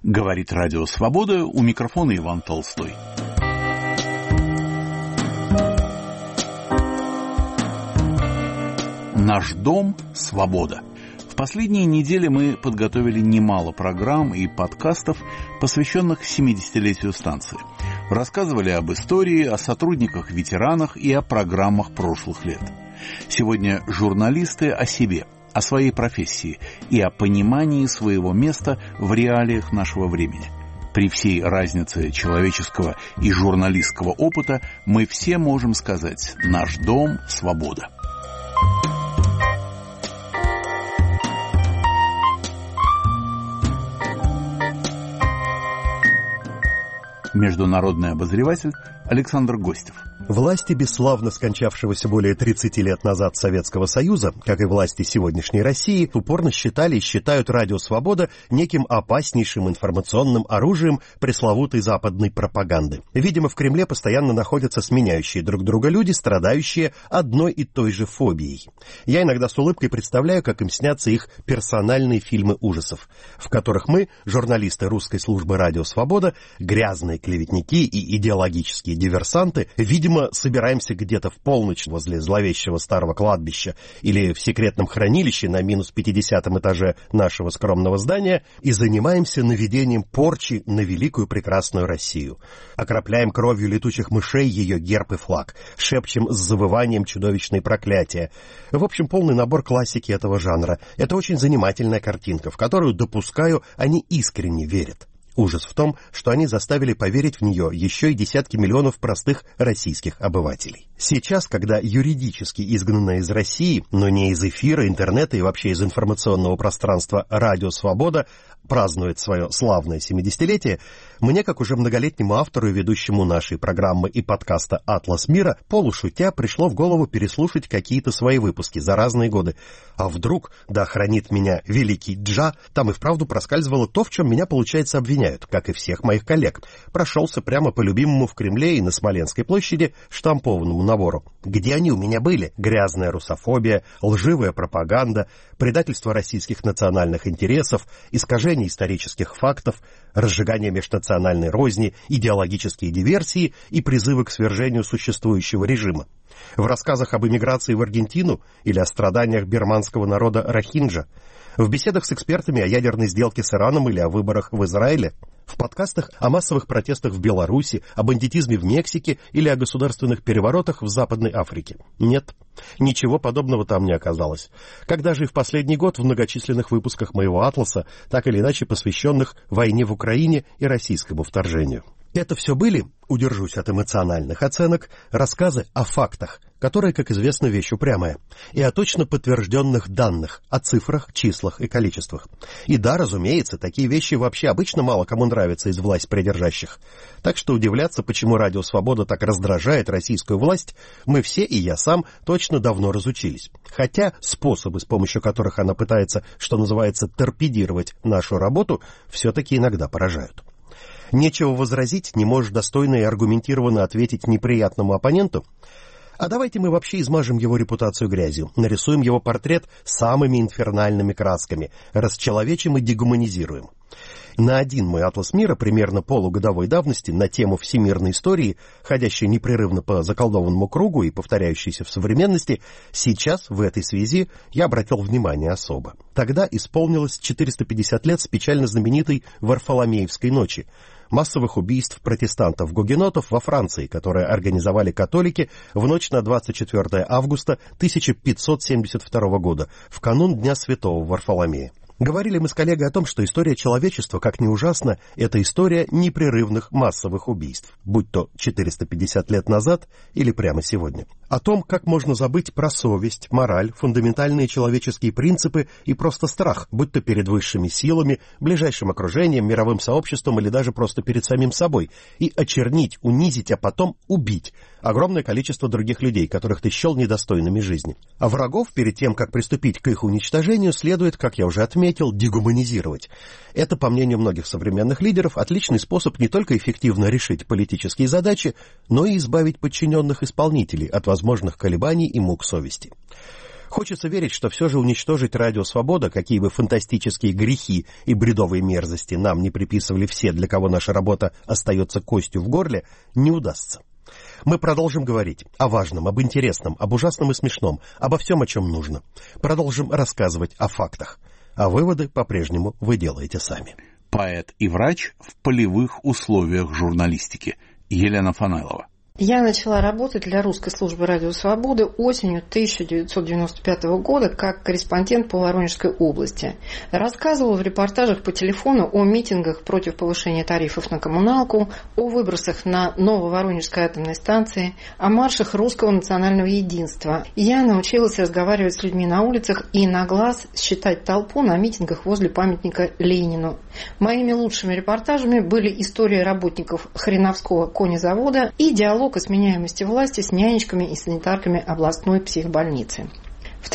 Говорит Радио Свобода, у микрофона Иван Толстой. Наш дом – свобода. В последние недели мы подготовили немало программ и подкастов, посвященных 70-летию станции. Рассказывали об истории, о сотрудниках-ветеранах и о программах прошлых лет. Сегодня журналисты о себе, о своей профессии и о понимании своего места в реалиях нашего времени. При всей разнице человеческого и журналистского опыта мы все можем сказать: наш дом – свобода. Международный обозреватель Александр Гостев. Власти бесславно скончавшегося более 30 лет назад Советского Союза, как и власти сегодняшней России, упорно считали и считают Радио Свобода неким опаснейшим информационным оружием пресловутой западной пропаганды. Видимо, в Кремле постоянно находятся сменяющие друг друга люди, страдающие одной и той же фобией. Я иногда с улыбкой представляю, как им снятся их персональные фильмы ужасов, в которых мы, журналисты русской службы Радио Свобода, грязные клеветники и идеологические диверсанты, видимо, собираемся где-то в полночь возле зловещего старого кладбища или в секретном хранилище на минус 50-м этаже нашего скромного здания и занимаемся наведением порчи на великую прекрасную Россию. Окропляем кровью летучих мышей ее герб и флаг, шепчем с завыванием чудовищные проклятия. В общем, полный набор классики этого жанра. Это очень занимательная картинка, в которую, допускаю, они искренне верят. Ужас в том, что они заставили поверить в нее еще и десятки миллионов простых российских обывателей. Сейчас, когда юридически изгнанная из России, но не из эфира, интернета и вообще из информационного пространства Радио Свобода празднует свое славное 70-летие, мне, как уже многолетнему автору и ведущему нашей программы и подкаста «Атлас мира», полушутя пришло в голову переслушать какие-то свои выпуски за разные годы. А вдруг, да хранит меня великий Джа, там и вправду проскальзывало то, в чем меня, получается, обвиняют, как и всех моих коллег. Прошелся прямо по любимому в Кремле и на Смоленской площади штампованному набору. Где они у меня были? Грязная русофобия, лживая пропаганда, предательство российских национальных интересов, искажение исторических фактов, разжигание межнациональной розни, идеологические диверсии и призывы к свержению существующего режима. В рассказах об эмиграции в Аргентину или о страданиях бирманского народа рохинджа, в беседах с экспертами о ядерной сделке с Ираном или о выборах в Израиле, в подкастах о массовых протестах в Беларуси, о бандитизме в Мексике или о государственных переворотах в Западной Африке. Нет, ничего подобного там не оказалось. Как даже и в последний год в многочисленных выпусках моего «Атласа», так или иначе посвященных войне в Украине и российскому вторжению. Это все были, удержусь от эмоциональных оценок, рассказы о фактах, которые, как известно, вещь упрямая, и о точно подтвержденных данных, о цифрах, числах и количествах. И да, разумеется, такие вещи вообще обычно мало кому нравятся из власть придержащих. Так что удивляться, почему Радио Свобода так раздражает российскую власть, мы все, и я сам, точно давно разучились. Хотя способы, с помощью которых она пытается, что называется, торпедировать нашу работу, все-таки иногда поражают. Нечего возразить, не можешь достойно и аргументированно ответить неприятному оппоненту? А давайте мы вообще измажем его репутацию грязью, нарисуем его портрет самыми инфернальными красками, расчеловечим и дегуманизируем. На один мой «Атлас мира» примерно полугодовой давности на тему всемирной истории, ходящей непрерывно по заколдованному кругу и повторяющейся в современности, сейчас, в этой связи, я обратил внимание особо. Тогда исполнилось 450 лет с печально знаменитой Варфоломеевской ночи, массовых убийств протестантов-гугенотов во Франции, которые организовали католики в ночь на 24 августа 1572 года, в канун Дня Святого Варфоломея. Говорили мы с коллегой о том, что история человечества, как ни ужасно, это история непрерывных массовых убийств, будь то 450 лет назад или прямо сегодня. О том, как можно забыть про совесть, мораль, фундаментальные человеческие принципы и просто страх, будь то перед высшими силами, ближайшим окружением, мировым сообществом или даже просто перед самим собой, и очернить, унизить, а потом убить огромное количество других людей, которых ты счел недостойными жизни. А врагов, перед тем, как приступить к их уничтожению, следует, как я уже отметил, дегуманизировать. Это, по мнению многих современных лидеров, отличный способ не только эффективно решить политические задачи, но и избавить подчиненных исполнителей от возможных колебаний и мук совести. Хочется верить, что все же уничтожить радио «Свобода», какие бы фантастические грехи и бредовые мерзости нам не приписывали все, для кого наша работа остается костью в горле, не удастся. Мы продолжим говорить о важном, об интересном, об ужасном и смешном, обо всем, о чем нужно. Продолжим рассказывать о фактах. А выводы по-прежнему вы делаете сами. Поэт и врач в полевых условиях журналистики. Елена Фанайлова. Я начала работать для русской службы «Радио Свободы» осенью 1995 года как корреспондент по Воронежской области. Рассказывала в репортажах по телефону о митингах против повышения тарифов на коммуналку, о выбросах на Нововоронежской атомной станции, о маршах русского национального единства. Я научилась разговаривать с людьми на улицах и на глаз считать толпу на митингах возле памятника Ленину. Моими лучшими репортажами были истории работников Хреновского конезавода и диалог о сменяемости власти с нянечками и санитарками областной психбольницы. В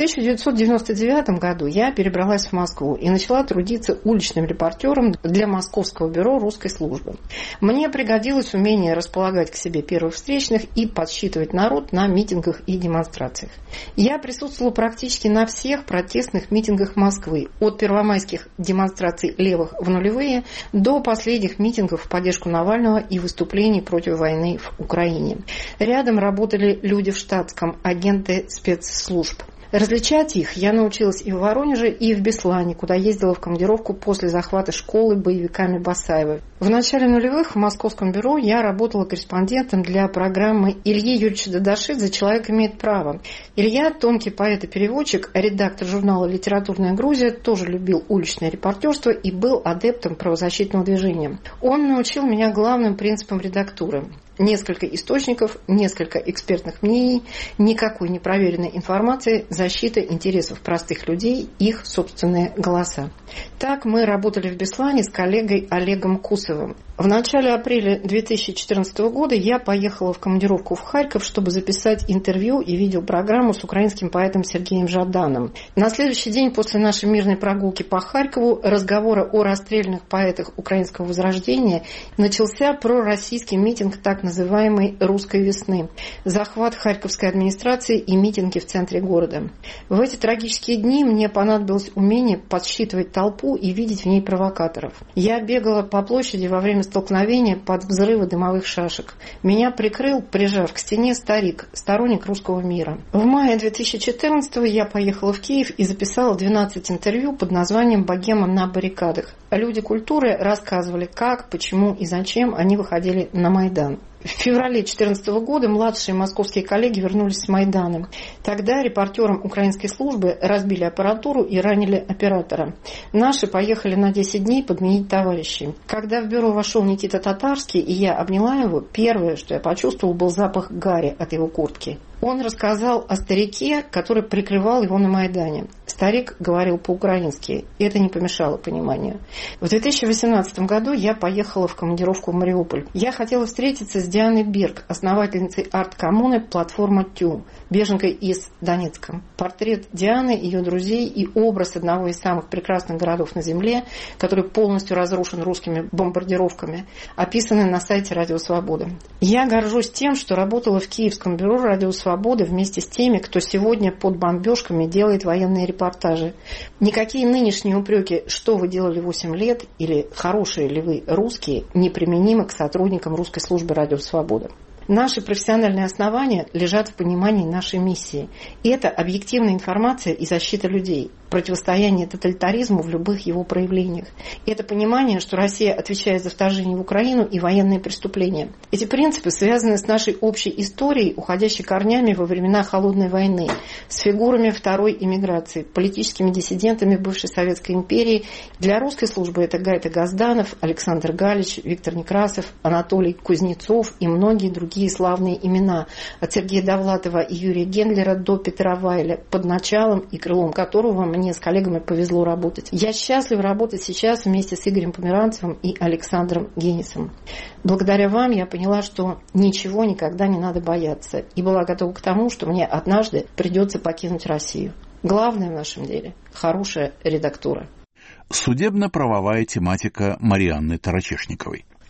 1999 году я перебралась в Москву и начала трудиться уличным репортером для Московского бюро русской службы. Мне пригодилось умение располагать к себе первых встречных и подсчитывать народ на митингах и демонстрациях. Я присутствовала практически на всех протестных митингах Москвы, от первомайских демонстраций левых в нулевые до последних митингов в поддержку Навального и выступлений против войны в Украине. Рядом работали люди в штатском, агенты спецслужб. Различать их я научилась и в Воронеже, и в Беслане, куда ездила в командировку после захвата школы боевиками Басаева. В начале нулевых в Московском бюро я работала корреспондентом для программы Ильи Юрьевича Дадашидзе «Человек имеет право». Илья, тонкий поэт и переводчик, редактор журнала «Литературная Грузия», тоже любил уличное репортерство и был адептом правозащитного движения. Он научил меня главным принципам редактуры. Несколько источников, несколько экспертных мнений, никакой непроверенной информации, защита интересов простых людей, их собственные голоса. Так мы работали в Беслане с коллегой Олегом Кусовым. В начале апреля 2014 года я поехала в командировку в Харьков, чтобы записать интервью и видеопрограмму с украинским поэтом Сергеем Жаданом. На следующий день после нашей мирной прогулки по Харькову разговора о расстрелянных поэтах украинского возрождения начался пророссийский митинг так называемой «Русской весны», захват Харьковской администрации и митинги в центре города. В эти трагические дни мне понадобилось умение подсчитывать толпу и видеть в ней провокаторов. Я бегала по площади во время столкновения под взрывы дымовых шашек. Меня прикрыл, прижав к стене, старик, сторонник русского мира. В мае 2014 я поехала в Киев и записала 12 интервью под названием «Богема на баррикадах». Люди культуры рассказывали, как, почему и зачем они выходили на Майдан. В феврале 2014 года младшие московские коллеги вернулись с Майдана. Тогда репортерам украинской службы разбили аппаратуру и ранили оператора. Наши поехали на 10 дней подменить товарищей. Когда в бюро вошел Никита Татарский, и я обняла его, первое, что я почувствовала, был запах гари от его куртки. Он рассказал о старике, который прикрывал его на Майдане. Старик говорил по-украински, и это не помешало пониманию. В 2018 году я поехала в командировку в Мариуполь. Я хотела встретиться с Дианой Берг, основательницей арт-коммуны «Платформа Тю», беженкой из Донецка. Портрет Дианы, ее друзей и образ одного из самых прекрасных городов на Земле, который полностью разрушен русскими бомбардировками, описаны на сайте «Радио Свобода». Я горжусь тем, что работала в Киевском бюро «Радио Свобода» вместе с теми, кто сегодня под бомбежками делает военные репортажи. Никакие нынешние упреки, что вы делали 8 лет, или хорошие ли вы русские, неприменимы к сотрудникам русской службы «Радио Свобода». Наши профессиональные основания лежат в понимании нашей миссии. И это объективная информация и защита людей, противостояние тоталитаризму в любых его проявлениях. И это понимание, что Россия отвечает за вторжение в Украину и военные преступления. Эти принципы связаны с нашей общей историей, уходящей корнями во времена Холодной войны, с фигурами второй эмиграции, политическими диссидентами бывшей Советской империи. Для русской службы это Гайта Газданов, Александр Галич, Виктор Некрасов, Анатолий Кузнецов и многие другие славные имена, от Сергея Довлатова и Юрия Гендлера до Петра Вайля, под началом и крылом которого мне с коллегами повезло работать. Я счастлива работать сейчас вместе с Игорем Померанцевым и Александром Генисом. Благодаря вам я поняла, что ничего никогда не надо бояться, и была готова к тому, что мне однажды придется покинуть Россию. Главное в нашем деле – хорошая редактура. Судебно-правовая тематика Марианны Тарачешниковой.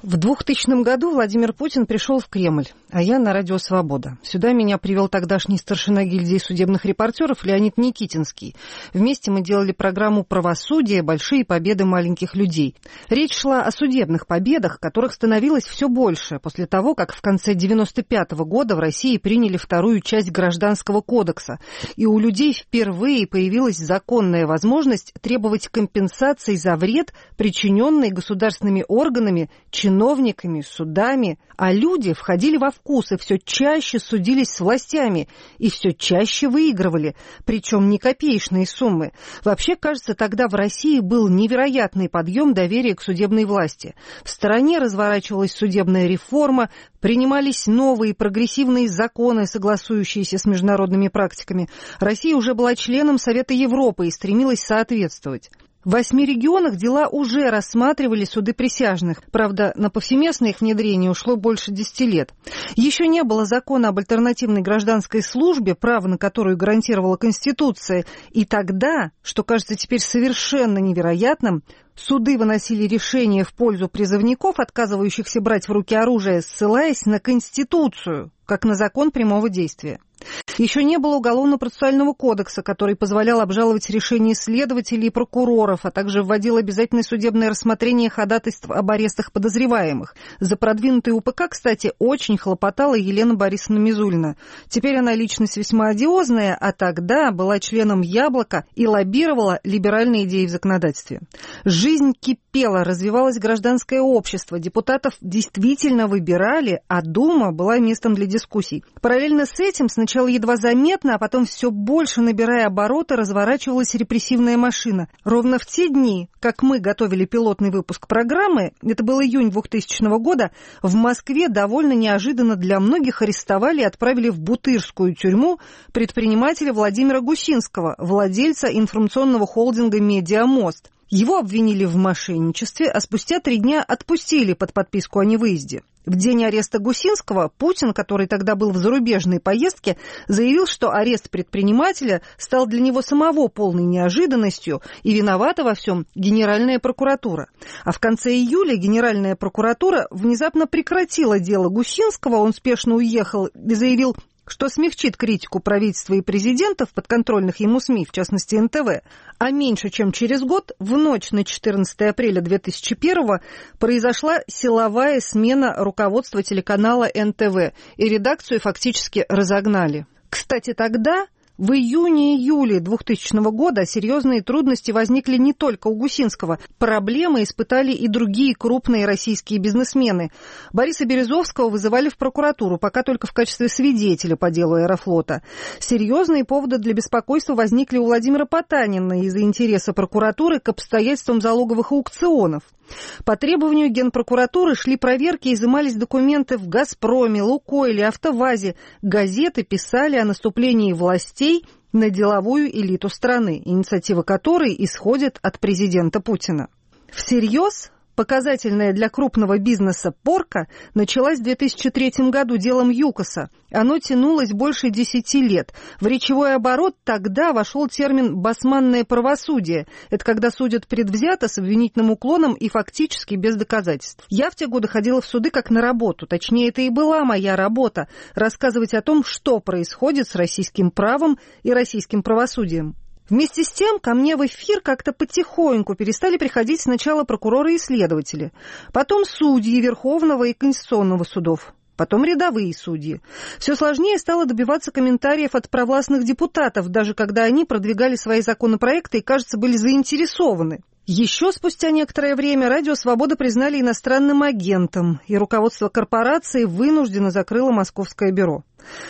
В 2000 году Владимир Путин пришел в Кремль, а я на Радио Свобода. Сюда меня привел тогдашний старшина гильдии судебных репортеров Леонид Никитинский. Вместе мы делали программу «Правосудие. Большие победы маленьких людей». Речь шла о судебных победах, которых становилось все больше после того, как в конце 1995 года в России приняли вторую часть Гражданского кодекса. И у людей впервые появилась законная возможность требовать компенсации за вред, причиненный государственными органами, чиновниками, судами, а люди входили во вкус и все чаще судились с властями и все чаще выигрывали, причем не копеечные суммы. Вообще, кажется, тогда в России был невероятный подъем доверия к судебной власти. В стране разворачивалась судебная реформа, принимались новые прогрессивные законы, согласующиеся с международными практиками. Россия уже была членом Совета Европы и стремилась соответствовать. В 8 регионах дела уже рассматривали суды присяжных. Правда, на повсеместное их внедрение ушло больше 10 лет. Еще не было закона об альтернативной гражданской службе, право на которую гарантировала Конституция. И тогда, что кажется теперь совершенно невероятным, суды выносили решения в пользу призывников, отказывающихся брать в руки оружие, ссылаясь на Конституцию, как на закон прямого действия. Еще не было Уголовно-процессуального кодекса, который позволял обжаловать решения следователей и прокуроров, а также вводил обязательное судебное рассмотрение ходатайств об арестах подозреваемых. За продвинутый УПК, кстати, очень хлопотала Елена Борисовна Мизулина. Теперь она личность весьма одиозная, а тогда была членом «Яблока» и лоббировала либеральные идеи в законодательстве. Жизнь кипела, развивалось гражданское общество, депутатов действительно выбирали, а Дума была местом для дискуссий. Параллельно с этим сначала едва заметно, а потом все больше, набирая обороты, разворачивалась репрессивная машина. Ровно в те дни, как мы готовили пилотный выпуск программы, это был июнь 2000 года, в Москве довольно неожиданно для многих арестовали и отправили в Бутырскую тюрьму предпринимателя Владимира Гусинского, владельца информационного холдинга «Медиамост». Его обвинили в мошенничестве, а спустя 3 дня отпустили под подписку о невыезде. В день ареста Гусинского Путин, который тогда был в зарубежной поездке, заявил, что арест предпринимателя стал для него самого полной неожиданностью и виновата во всем Генеральная прокуратура. А в конце июля Генеральная прокуратура внезапно прекратила дело Гусинского, он спешно уехал и заявил, что смягчит критику правительства и президента в подконтрольных ему СМИ, в частности НТВ. А меньше чем через год, в ночь на 14 апреля 2001-го, произошла силовая смена руководства телеканала НТВ, и редакцию фактически разогнали. Кстати, тогда, в июне-июле 2000 года, серьезные трудности возникли не только у Гусинского. Проблемы испытали и другие крупные российские бизнесмены. Бориса Березовского вызывали в прокуратуру, пока только в качестве свидетеля по делу Аэрофлота. Серьезные поводы для беспокойства возникли у Владимира Потанина из-за интереса прокуратуры к обстоятельствам залоговых аукционов. По требованию Генпрокуратуры шли проверки и изымались документы в «Газпроме», «Лукойле», «АвтоВАЗе». Газеты писали о наступлении властей на деловую элиту страны, инициатива которой исходит от президента Путина. Всерьез показательная для крупного бизнеса порка началась в 2003 году делом ЮКОСа. Оно тянулось больше 10 лет. В речевой оборот тогда вошел термин «басманное правосудие». Это когда судят предвзято, с обвинительным уклоном и фактически без доказательств. Я в те годы ходила в суды как на работу. Точнее, это и была моя работа – рассказывать о том, что происходит с российским правом и российским правосудием. Вместе с тем ко мне в эфир как-то потихоньку перестали приходить сначала прокуроры и следователи, потом судьи Верховного и Конституционного судов, потом рядовые судьи. Все сложнее стало добиваться комментариев от провластных депутатов, даже когда они продвигали свои законопроекты и, кажется, были заинтересованы. Еще спустя некоторое время Радио Свобода признали иностранным агентом, и руководство корпорации вынужденно закрыло московское бюро.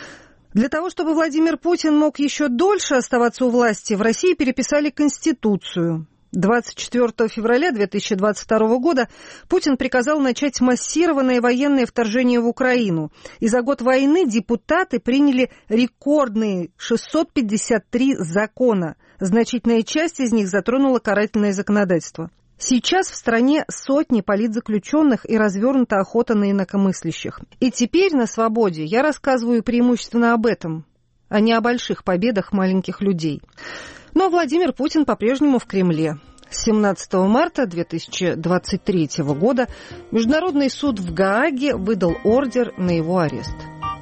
Для того, чтобы Владимир Путин мог еще дольше оставаться у власти, в России переписали Конституцию. 24 февраля 2022 года Путин приказал начать массированное военное вторжение в Украину. И за год войны депутаты приняли рекордные 653 закона. Значительная часть из них затронула карательное законодательство. Сейчас в стране сотни политзаключенных и развернута охота на инакомыслящих. И теперь на «Свободе» я рассказываю преимущественно об этом, а не о больших победах маленьких людей. Но Владимир Путин по-прежнему в Кремле. 17 марта 2023 года Международный суд в Гааге выдал ордер на его арест.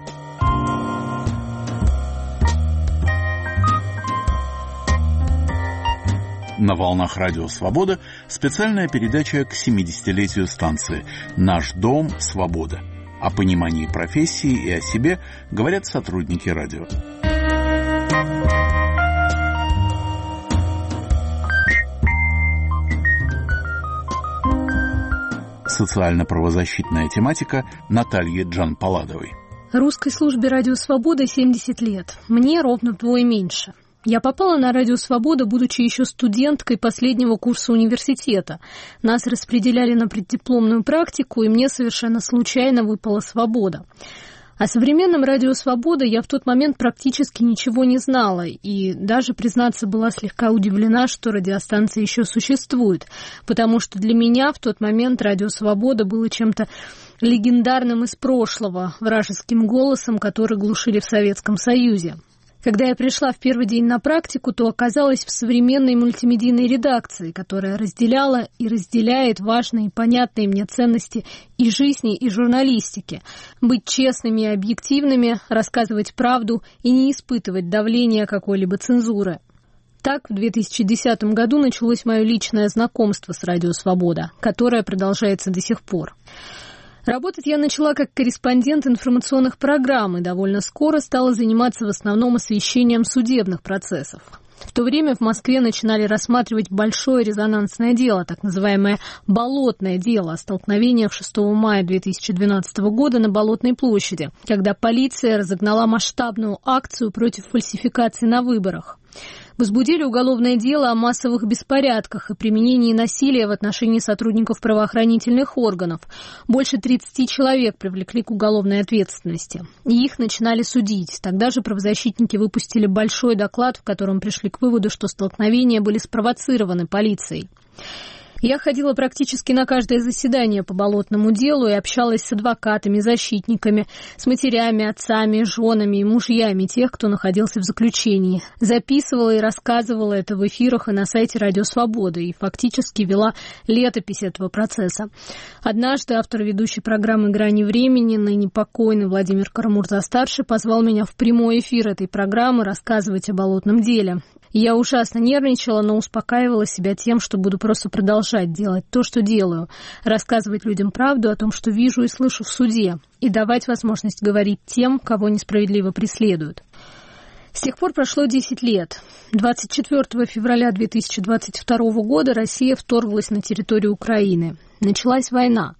На волнах Радио Свобода специальная передача к 70-летию станции «Наш дом. Свобода». О понимании профессии и о себе говорят сотрудники радио. Социально-правозащитная тематика Натальи Джанпаладовой. Русской службе «Радио Свобода» 70 лет. Мне ровно вдвое меньше. Я попала на «Радио Свобода», будучи еще студенткой последнего курса университета. Нас распределяли на преддипломную практику, и мне совершенно случайно выпала свобода. О современном «Радио Свобода» я в тот момент практически ничего не знала, и даже, признаться, была слегка удивлена, что радиостанция еще существует, потому что для меня в тот момент «Радио Свобода» было чем-то легендарным из прошлого, вражеским голосом, который глушили в Советском Союзе. Когда я пришла в первый день на практику, то оказалась в современной мультимедийной редакции, которая разделяла и разделяет важные и понятные мне ценности и жизни, и журналистики. Быть честными и объективными, рассказывать правду и не испытывать давления какой-либо цензуры. Так, в 2010 году началось мое личное знакомство с «Радио Свобода», которое продолжается до сих пор. Работать я начала как корреспондент информационных программ и довольно скоро стала заниматься в основном освещением судебных процессов. В то время в Москве начинали рассматривать большое резонансное дело, так называемое «болотное дело» о столкновениях 6 мая 2012 года на Болотной площади, когда полиция разогнала масштабную акцию против фальсификаций на выборах. Возбудили уголовное дело о массовых беспорядках и применении насилия в отношении сотрудников правоохранительных органов. Больше 30 человек привлекли к уголовной ответственности. И их начинали судить. Тогда же правозащитники выпустили большой доклад, в котором пришли к выводу, что столкновения были спровоцированы полицией. Я ходила практически на каждое заседание по болотному делу и общалась с адвокатами, защитниками, с матерями, отцами, женами и мужьями тех, кто находился в заключении. Записывала и рассказывала это в эфирах и на сайте «Радио Свобода» и фактически вела летопись этого процесса. Однажды автор ведущей программы «Грани времени», ныне покойный Владимир Карамурза-старший, позвал меня в прямой эфир этой программы рассказывать о болотном деле. Я ужасно нервничала, но успокаивала себя тем, что буду просто продолжать делать то, что делаю, рассказывать людям правду о том, что вижу и слышу в суде, и давать возможность говорить тем, кого несправедливо преследуют. С тех пор прошло 10 лет. 24 февраля 2022 года Россия вторглась на территорию Украины. Началась война.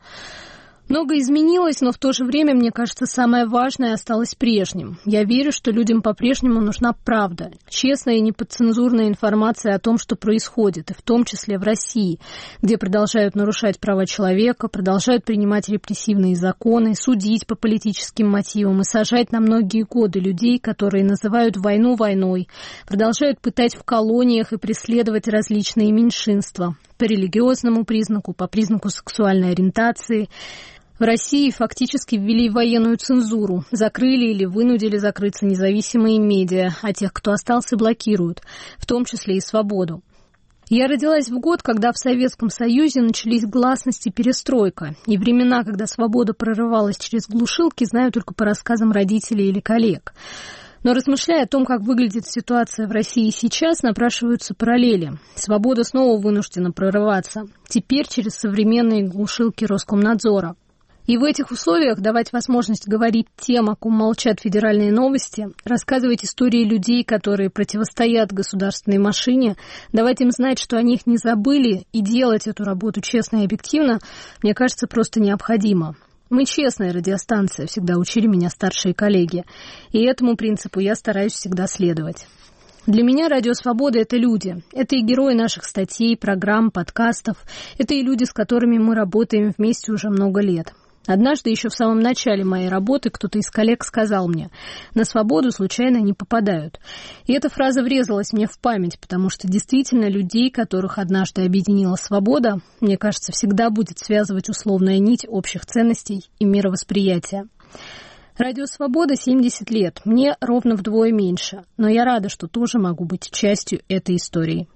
Многое изменилось, но в то же время, мне кажется, самое важное осталось прежним. Я верю, что людям по-прежнему нужна правда, честная и неподцензурная информация о том, что происходит, и в том числе в России, где продолжают нарушать права человека, продолжают принимать репрессивные законы, судить по политическим мотивам и сажать на многие годы людей, которые называют войну войной, продолжают пытать в колониях и преследовать различные меньшинства по религиозному признаку, по признаку сексуальной ориентации. В России фактически ввели военную цензуру, закрыли или вынудили закрыться независимые медиа, а тех, кто остался, блокируют, в том числе и «Свободу». Я родилась в год, когда в Советском Союзе начались гласность и перестройка, и времена, когда свобода прорывалась через глушилки, знаю только по рассказам родителей или коллег. Но размышляя о том, как выглядит ситуация в России сейчас, напрашиваются параллели. Свобода снова вынуждена прорываться, теперь через современные глушилки Роскомнадзора. И в этих условиях давать возможность говорить тем, о ком молчат федеральные новости, рассказывать истории людей, которые противостоят государственной машине, давать им знать, что они их не забыли, и делать эту работу честно и объективно, мне кажется, просто необходимо. Мы честная радиостанция, всегда учили меня старшие коллеги, и этому принципу я стараюсь всегда следовать. Для меня «Радио Свобода» — это люди. Это и герои наших статей, программ, подкастов. Это и люди, с которыми мы работаем вместе уже много лет. Однажды еще в самом начале моей работы кто-то из коллег сказал мне: «На свободу случайно не попадают». И эта фраза врезалась мне в память, потому что действительно людей, которых однажды объединила свобода, мне кажется, всегда будет связывать условная нить общих ценностей и мировосприятия. «Радио Свобода» 70 лет, мне ровно вдвое меньше, но я рада, что тоже могу быть частью этой истории.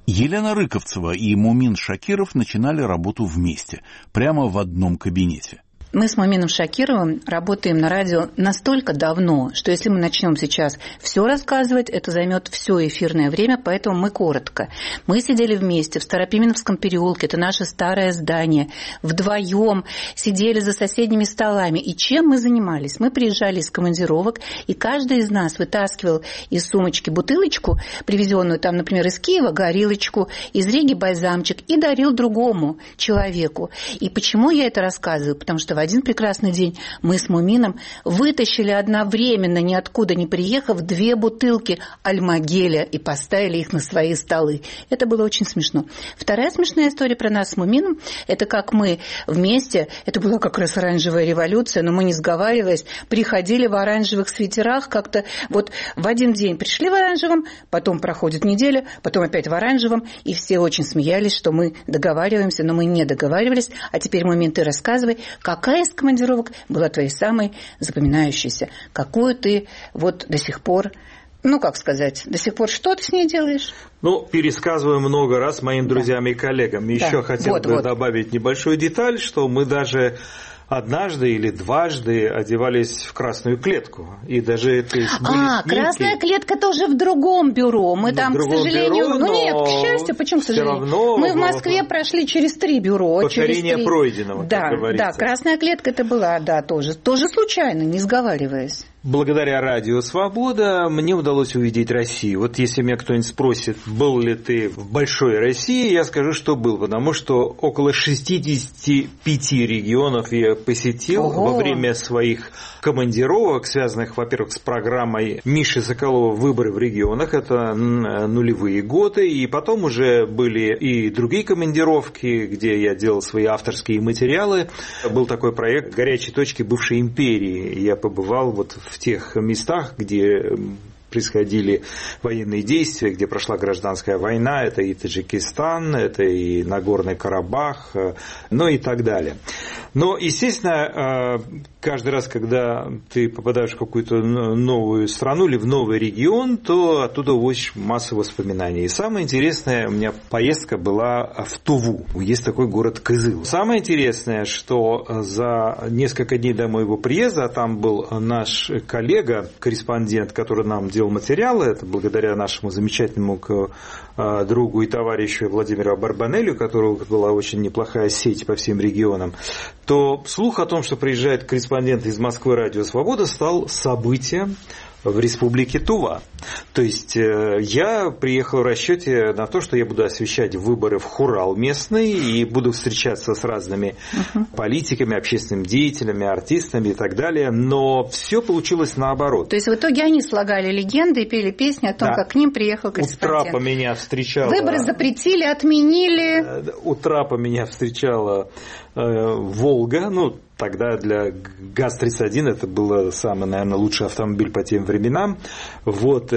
Елена Рыковцева и Мумин Шакиров начинали работу вместе, прямо в одном кабинете. Мы с Мумином Шакировым работаем на радио настолько давно, что если мы начнем сейчас все рассказывать, это займет все эфирное время, поэтому мы коротко. Мы сидели вместе в Старопименовском переулке, это наше старое здание, вдвоем сидели за соседними столами. И чем мы занимались? Мы приезжали из командировок, и каждый из нас вытаскивал из сумочки бутылочку, привезенную там, например, из Киева, горилочку, из Риги бальзамчик, и дарил другому человеку. И почему я это рассказываю? Потому что в один прекрасный день мы с Мумином вытащили одновременно, ниоткуда не приехав, 2 бутылки альмагеля и поставили их на свои столы. Это было очень смешно. Вторая смешная история про нас с Мумином, это как мы вместе, это была как раз оранжевая революция, но мы, не сговариваясь, приходили в оранжевых свитерах, как-то вот в один день пришли в оранжевом, потом проходит неделя, потом опять в оранжевом, и все очень смеялись, что мы договариваемся, но мы не договаривались. А теперь, Мумин, ты рассказывай, какая из командировок была твоей самой запоминающейся? Какую ты вот до сих пор, ну, как сказать, до сих пор что ты с ней делаешь? Ну, пересказываю много раз моим друзьям и коллегам. Еще хотел бы добавить небольшую деталь, что мы даже однажды или дважды одевались в красную клетку. И даже это были снимки. Красная клетка тоже в другом бюро. Мы там, к сожалению... Бюро, нет, к счастью, почему к сожалению? Мы в Москве прошли через 3 бюро. Повторение пройденного, как говорится. Да, красная клетка это была, да, тоже случайно, не сговариваясь. Благодаря Радио Свобода мне удалось увидеть Россию. Вот если меня кто-нибудь спросит, был ли ты в большой России, я скажу, что был, потому что около 65 регионов я посетил во время своих командировок, связанных, во-первых, с программой Миши Соколова «Выборы в регионах», это нулевые годы, и потом уже были и другие командировки, где я делал свои авторские материалы. Был такой проект «Горячие точки бывшей империи». Я побывал вот в тех местах, где происходили военные действия, где прошла гражданская война, это и Таджикистан, это и Нагорный Карабах, ну и так далее. Но, естественно, каждый раз, когда ты попадаешь в какую-то новую страну или в новый регион, то оттуда увозишь массу воспоминаний. И самое интересное, у меня поездка была в Туву. Есть такой город Кызыл. Самое интересное, что за несколько дней до моего приезда, а там был наш коллега, корреспондент, который нам делал материалы, это благодаря нашему замечательному другу и товарищу Владимиру Барбанелю, у которого была очень неплохая сеть по всем регионам, то слух о том, что приезжает корреспондент из Москвы «Радио Свобода», стал событием в республике Тува. То есть я приехал в расчете на то, что я буду освещать выборы в Хурал местный и буду встречаться с разными политиками, общественными деятелями, артистами и так далее, но все получилось наоборот. То есть в итоге они слагали легенды и пели песни о том, как к ним приехал корреспондент. У трапа меня встречала... Выборы запретили, отменили. У трапа меня встречала Волга, ну, тогда для ГАЗ-31 это был самый, наверное, лучший автомобиль по тем временам. Вот.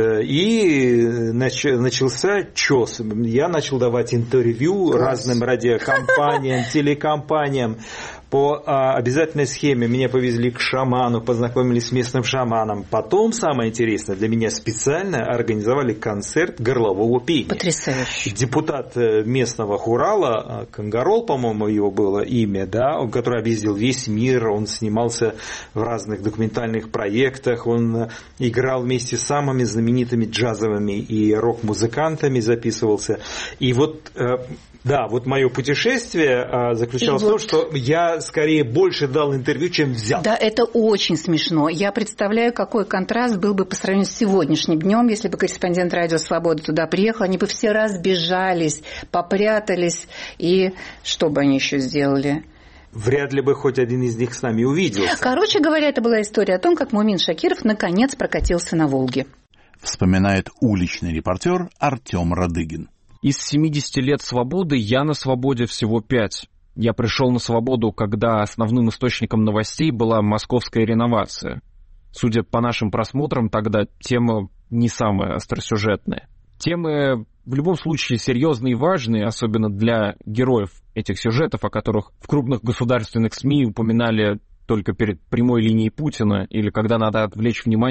И начался ЧОС. Я начал давать интервью разным радиокомпаниям, телекомпаниям. По обязательной схеме меня повезли к шаману, познакомились с местным шаманом. Потом, самое интересное, для меня специально организовали концерт горлового пения. Потрясающе. Депутат местного Хурала, Кангарол, по-моему, его было имя, да, который объездил весь мир, он снимался в разных документальных проектах, он играл вместе с самыми знаменитыми джазовыми и рок-музыкантами, записывался. И вот... Да, вот мое путешествие заключалось в том, что я скорее больше дал интервью, чем взял. Да, это очень смешно. Я представляю, какой контраст был бы по сравнению с сегодняшним днем, если бы корреспондент «Радио Свобода» туда приехал, они бы все разбежались, попрятались, и что бы они еще сделали? Вряд ли бы хоть один из них с нами увиделся. Короче говоря, это была история о том, как Мумин Шакиров наконец прокатился на Волге. Вспоминает уличный репортер Артем Радыгин. Из 70 лет свободы я на свободе всего 5. Я пришел на свободу, когда основным источником новостей была московская реновация. Судя по нашим просмотрам, тогда тема не самая остросюжетная. Темы в любом случае серьезные и важные, особенно для героев этих сюжетов, о которых в крупных государственных СМИ упоминали только перед прямой линией Путина или когда надо отвлечь внимание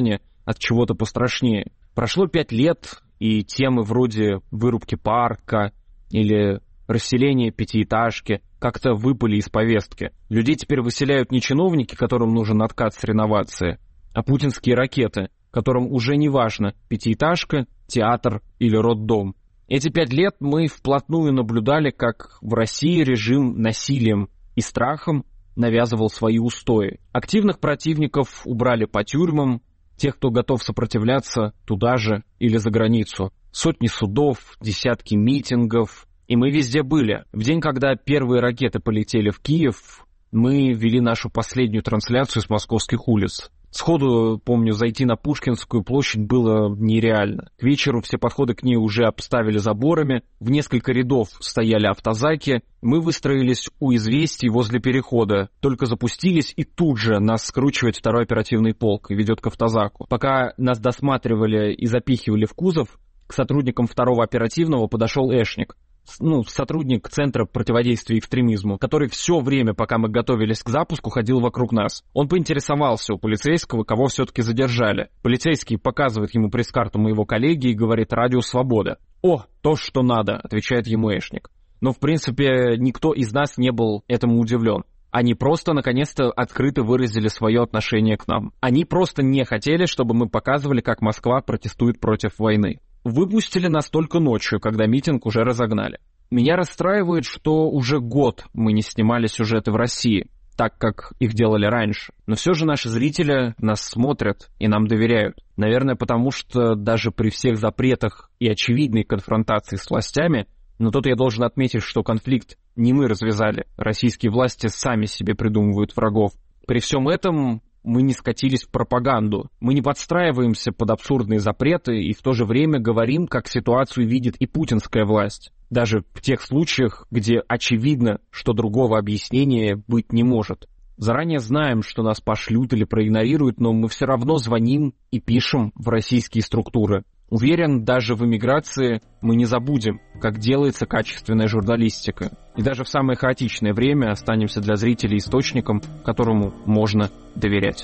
от чего-то пострашнее. Прошло 5 лет, и темы вроде вырубки парка или расселения пятиэтажки как-то выпали из повестки. Людей теперь выселяют не чиновники, которым нужен откат с реновации, а путинские ракеты, которым уже не важно, пятиэтажка, театр или роддом. Эти 5 лет мы вплотную наблюдали, как в России режим насилием и страхом навязывал свои устои. Активных противников убрали по тюрьмам, тех, кто готов сопротивляться, туда же или за границу. Сотни судов, десятки митингов, и мы везде были. В день, когда первые ракеты полетели в Киев, мы вели нашу последнюю трансляцию с московских улиц. Сходу, помню, зайти на Пушкинскую площадь было нереально. К вечеру все подходы к ней уже обставили заборами, в несколько рядов стояли автозаки, мы выстроились у «Известий» возле перехода, только запустились, и тут же нас скручивает второй оперативный полк и ведет к автозаку. Пока нас досматривали и запихивали в кузов, к сотрудникам второго оперативного подошел эшник. Сотрудник Центра противодействия экстремизму, который все время, пока мы готовились к запуску, ходил вокруг нас. Он поинтересовался у полицейского, кого все-таки задержали. Полицейский показывает ему пресс-карту моего коллеги и говорит: «Радио Свобода». «О, то, что надо», — отвечает ему эшник. Но, в принципе, никто из нас не был этому удивлен. Они просто, наконец-то, открыто выразили свое отношение к нам. Они просто не хотели, чтобы мы показывали, как Москва протестует против войны. Выпустили нас только ночью, когда митинг уже разогнали. Меня расстраивает, что уже год мы не снимали сюжеты в России, так как их делали раньше. Но все же наши зрители нас смотрят и нам доверяют. Наверное, потому что даже при всех запретах и очевидной конфронтации с властями, но тут я должен отметить, что конфликт не мы развязали. Российские власти сами себе придумывают врагов. При всем этом мы не скатились в пропаганду. Мы не подстраиваемся под абсурдные запреты и в то же время говорим, как ситуацию видит и путинская власть. Даже в тех случаях, где очевидно, что другого объяснения быть не может. Заранее знаем, что нас пошлют или проигнорируют, но мы все равно звоним и пишем в российские структуры. Уверен, даже в эмиграции мы не забудем, как делается качественная журналистика. И даже в самое хаотичное время останемся для зрителей источником, которому можно доверять.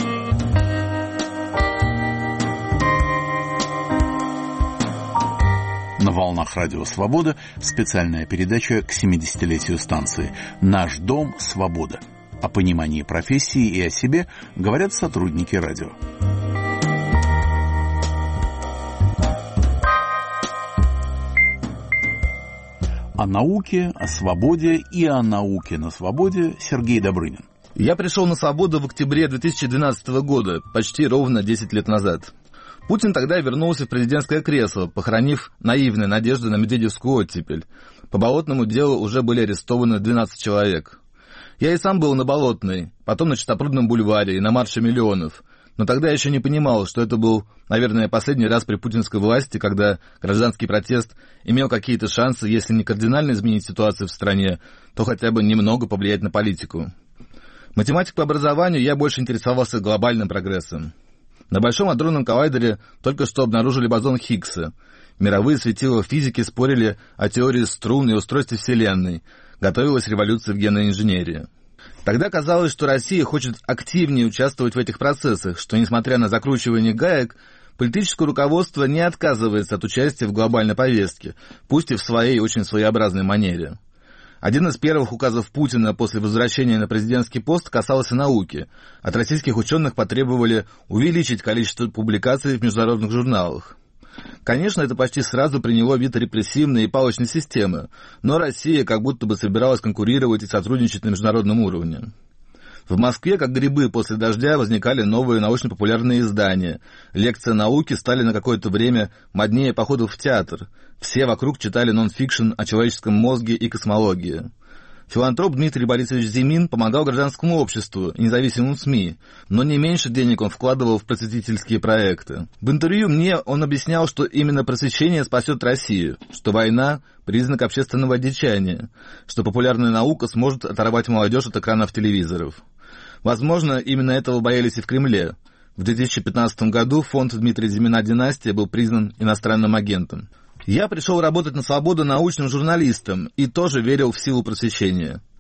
На волнах Радио Свобода специальная передача к 70-летию станции «Наш дом. Свобода». О понимании профессии и о себе говорят сотрудники радио. О науке, о свободе и о науке на свободе Сергей Добрынин. Я пришел на свободу в октябре 2012 года, почти ровно 10 лет назад. Путин тогда вернулся в президентское кресло, похоронив наивные надежды на медведевскую оттепель. По Болотному делу уже были арестованы 12 человек. Я и сам был на Болотной, потом на Чистопрудном бульваре и на Марше миллионов. Но тогда я еще не понимал, что это был, наверное, последний раз при путинской власти, когда гражданский протест имел какие-то шансы, если не кардинально изменить ситуацию в стране, то хотя бы немного повлиять на политику. Математик по образованию, я больше интересовался глобальным прогрессом. На Большом адронном коллайдере только что обнаружили бозон Хиггса. Мировые светила физики спорили о теории струн и устройстве Вселенной. Готовилась революция в генной инженерии. Тогда казалось, что Россия хочет активнее участвовать в этих процессах, что, несмотря на закручивание гаек, политическое руководство не отказывается от участия в глобальной повестке, пусть и в своей очень своеобразной манере. Один из первых указов Путина после возвращения на президентский пост касался науки. От российских ученых потребовали увеличить количество публикаций в международных журналах. Конечно, это почти сразу приняло вид репрессивной и палочной системы, но Россия как будто бы собиралась конкурировать и сотрудничать на международном уровне. В Москве, как грибы после дождя, возникали новые научно-популярные издания. Лекции о науке стали на какое-то время моднее походов в театр. Все вокруг читали нон-фикшн о человеческом мозге и космологии. Филантроп Дмитрий Борисович Зимин помогал гражданскому обществу и независимым СМИ, но не меньше денег он вкладывал в просветительские проекты. В интервью мне он объяснял, что именно просвещение спасет Россию, что война – признак общественного одичания, что популярная наука сможет оторвать молодежь от экранов телевизоров. Возможно, именно этого боялись и в Кремле. В 2015 году фонд Дмитрия Зимина «Династия» был признан иностранным агентом. Я пришел работать на свободу научным журналистом и тоже верил в силу просвещения.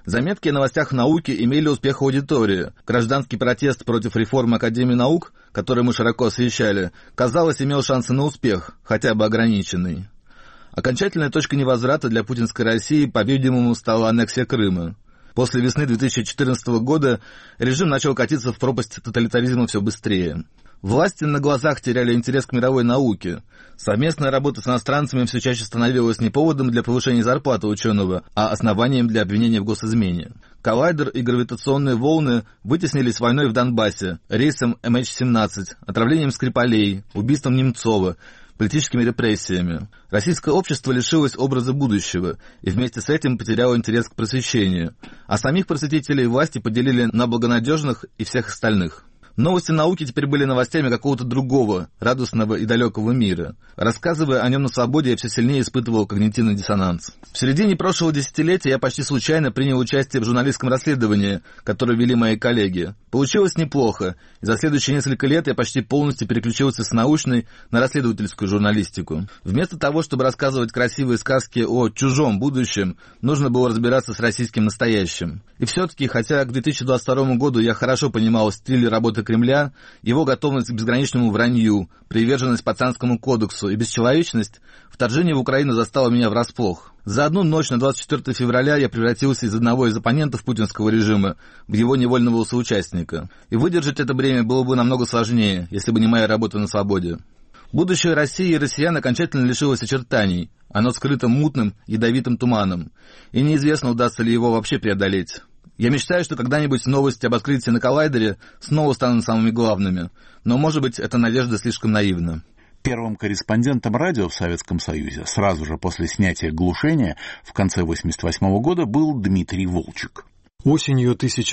Заметки о новостях науки имели успех в аудитории. Гражданский протест против реформы Академии наук, который мы широко освещали, казалось, имел шансы на успех, хотя бы ограниченный. Окончательной точкой невозврата для путинской России, по-видимому, стала аннексия Крыма. После весны 2014 года режим начал катиться в пропасть тоталитаризма все быстрее. Власти на глазах теряли интерес к мировой науке. Совместная работа с иностранцами все чаще становилась не поводом для повышения зарплаты ученого, а основанием для обвинения в госизмене. Коллайдер и гравитационные волны вытеснились войной в Донбассе, рейсом MH17, отравлением Скрипалей, убийством Немцова, политическими репрессиями. Российское общество лишилось образа будущего и вместе с этим потеряло интерес к просвещению, а самих просветителей власти поделили на благонадежных и всех остальных. Новости науки теперь были новостями какого-то другого, радостного и далекого мира. Рассказывая о нем на свободе, я все сильнее испытывал когнитивный диссонанс. В середине прошлого десятилетия я почти случайно принял участие в журналистском расследовании, которое вели мои коллеги. Получилось неплохо, и за следующие несколько лет я почти полностью переключился с научной на расследовательскую журналистику. Вместо того, чтобы рассказывать красивые сказки о чужом будущем, нужно было разбираться с российским настоящим. И все-таки, хотя к 2022 году я хорошо понимал стиль работы Кремля, его готовность к безграничному вранью, приверженность пацанскому кодексу и бесчеловечность, вторжение в Украину застало меня врасплох. За одну ночь на 24 февраля я превратился из одного из оппонентов путинского режима в его невольного соучастника. И выдержать это бремя было бы намного сложнее, если бы не моя работа на свободе. Будущее России и россиян окончательно лишилось очертаний. Оно скрыто мутным, ядовитым туманом. И неизвестно, удастся ли его вообще преодолеть. Я мечтаю, что когда-нибудь новости об открытии на коллайдере снова станут самыми главными. Но, может быть, эта надежда слишком наивна. Первым корреспондентом радио в Советском Союзе сразу же после снятия глушения в конце 1988 года был Дмитрий Волчек. Осенью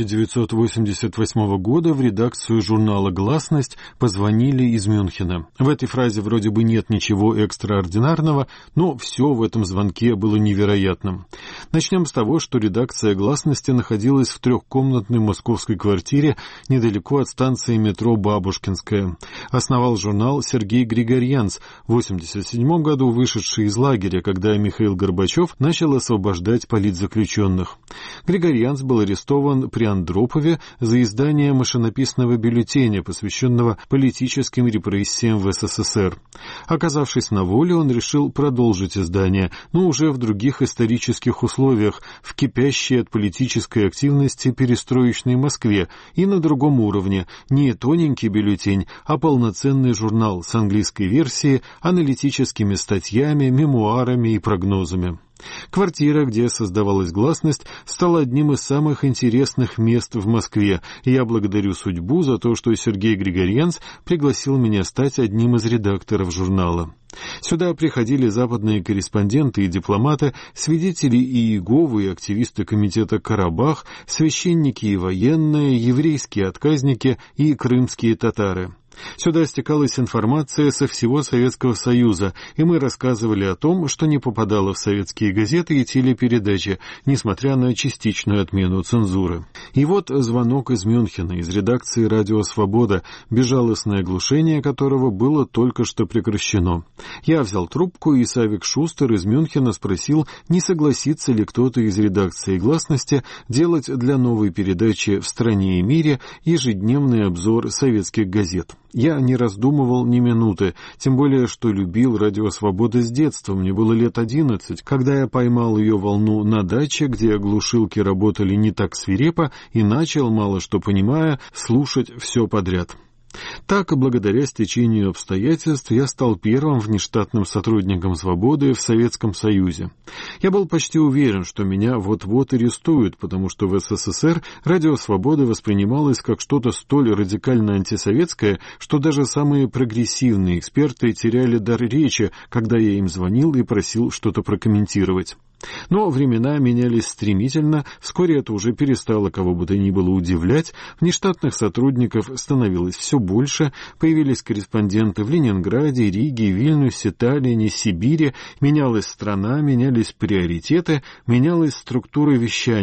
1988 года в редакцию журнала «Гласность» позвонили из Мюнхена. В этой фразе вроде бы нет ничего экстраординарного, но все в этом звонке было невероятным. Начнем с того, что редакция «Гласности» находилась в трехкомнатной московской квартире недалеко от станции метро Бабушкинская. Основал журнал Сергей Григорьянц, в 1987 году вышедший из лагеря, когда Михаил Горбачев начал освобождать политзаключенных. Григорьянц был арестован при Андропове за издание машинописного бюллетеня, посвященного политическим репрессиям в СССР. Оказавшись на воле, он решил продолжить издание, но уже в других исторических условиях, в кипящей от политической активности перестроечной Москве и на другом уровне, не тоненький бюллетень, а полноценный журнал с английской версией, аналитическими статьями, мемуарами и прогнозами. Квартира, где создавалась «Гласность», стала одним из самых интересных мест в Москве, и я благодарю судьбу за то, что Сергей Григорьянц пригласил меня стать одним из редакторов журнала. Сюда приходили западные корреспонденты и дипломаты, свидетели Иеговы и активисты комитета «Карабах», священники и военные, еврейские отказники и крымские татары. Сюда стекалась информация со всего Советского Союза, и мы рассказывали о том, что не попадало в советские газеты и телепередачи, несмотря на частичную отмену цензуры. И вот звонок из Мюнхена, из редакции «Радио Свобода», безжалостное оглушение которого было только что прекращено. Я взял трубку, и Савик Шустер из Мюнхена спросил, не согласится ли кто-то из редакции «Гласности» делать для новой передачи «В стране и мире» ежедневный обзор советских газет. Я не раздумывал ни минуты, тем более, что любил «Радио Свобода» с детства, мне было лет 11, когда я поймал ее волну на даче, где глушилки работали не так свирепо, и начал, мало что понимая, слушать все подряд. Так, благодаря стечению обстоятельств, я стал первым внештатным сотрудником «Свободы» в Советском Союзе. Я был почти уверен, что меня вот-вот арестуют, потому что в СССР «Радио Свобода» воспринималось как что-то столь радикально антисоветское, что даже самые прогрессивные эксперты теряли дар речи, когда я им звонил и просил что-то прокомментировать. Но времена менялись стремительно, вскоре это уже перестало кого бы то ни было удивлять, внештатных сотрудников становилось все больше, появились корреспонденты в Ленинграде, Риге, Вильнюсе, Таллине, Сибири, менялась страна, менялись приоритеты, менялась структура вещания.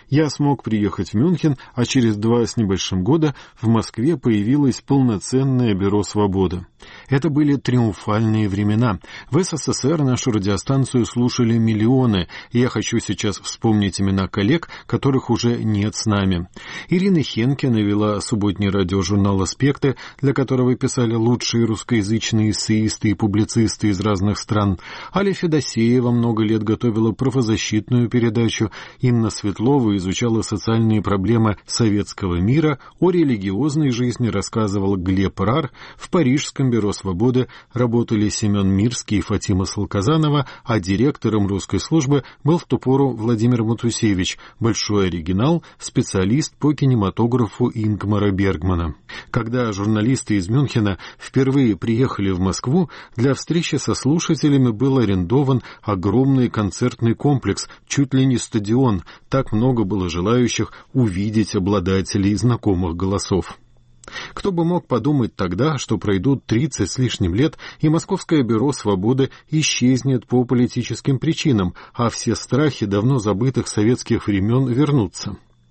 Я смог приехать в Мюнхен, а через 2 с небольшим года в Москве появилось полноценное бюро «Свобода». Это были триумфальные времена. В СССР нашу радиостанцию слушали миллионы, и я хочу сейчас вспомнить имена коллег, которых уже нет с нами. Ирина Хенкина вела субботний радиожурнал «Аспекты», для которого писали лучшие русскоязычные эссеисты и публицисты из разных стран. Аля Федосеева много лет готовила правозащитную передачу. Инна Светлова изучала социальные проблемы советского мира. О религиозной жизни рассказывал Глеб Рар. В Парижском бюро «Свободы» работали Семен Мирский и Фатима Салказанова, а директором русской службы был в ту пору Владимир Матусевич, большой оригинал, специалист по кинематографу Ингмара Бергмана. Когда журналисты из Мюнхена впервые приехали в Москву, для встречи со слушателями был арендован огромный концертный комплекс, чуть ли не стадион. Так много было желающих увидеть обладателей знакомых голосов. Кто бы мог подумать тогда, что пройдут 30 с лишним лет, и Московское бюро «Свободы» исчезнет по политическим причинам, а все страхи давно забытых советских времен вернутся.